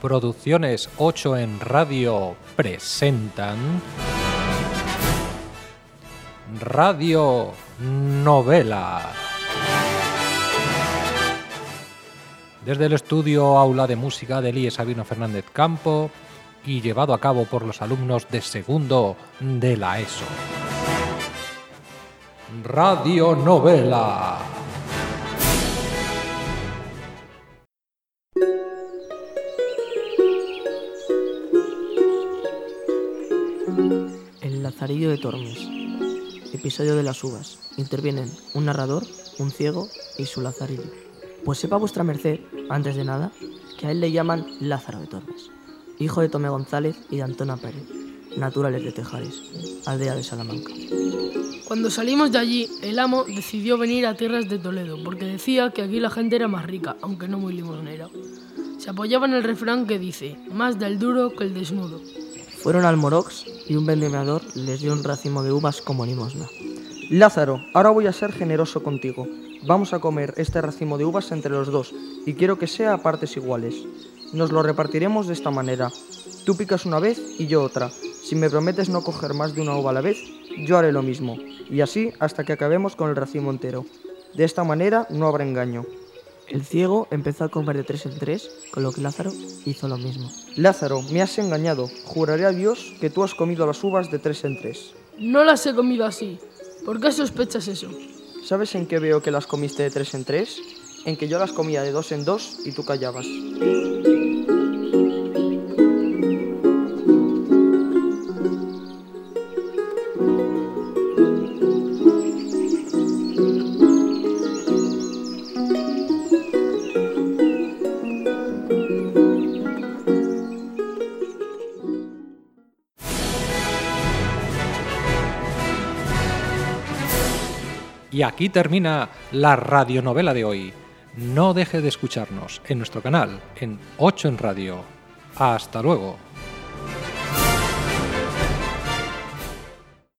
Producciones 8 en Radio presentan Radio Novela. Desde el estudio Aula de Música del IE Sabino Fernández Campo y llevado a cabo por los alumnos de segundo de la ESO. Radio Novela. El Lazarillo de Tormes. Episodio de las uvas. Intervienen un narrador, un ciego y su lazarillo. Pues sepa vuestra merced, antes de nada, que a él le llaman Lázaro de Tormes, hijo de Tomé González y de Antona Pérez, naturales de Tejares, aldea de Salamanca. Cuando salimos de allí, el amo decidió venir a tierras de Toledo, porque decía que aquí la gente era más rica, aunque no muy limosnera. Se apoyaba en el refrán que dice, más del duro que el desnudo. Fueron al Morox y un vendimiador les dio un racimo de uvas como limosna. Lázaro, ahora voy a ser generoso contigo. Vamos a comer este racimo de uvas entre los dos y quiero que sea a partes iguales. Nos lo repartiremos de esta manera. Tú picas una vez y yo otra. Si me prometes no coger más de una uva a la vez, yo haré lo mismo. Y así hasta que acabemos con el racimo entero. De esta manera no habrá engaño. El ciego empezó a comer de 3 en 3, con lo que Lázaro hizo lo mismo. Lázaro, me has engañado. Juraré a Dios que tú has comido las uvas de 3 en 3. No las he comido así. ¿Por qué sospechas eso? ¿Sabes en qué veo que las comiste de 3 en 3? En que yo las comía de 2 en 2 y tú callabas. Y aquí termina la radionovela de hoy. No deje de escucharnos en nuestro canal, en 8 en Radio. Hasta luego.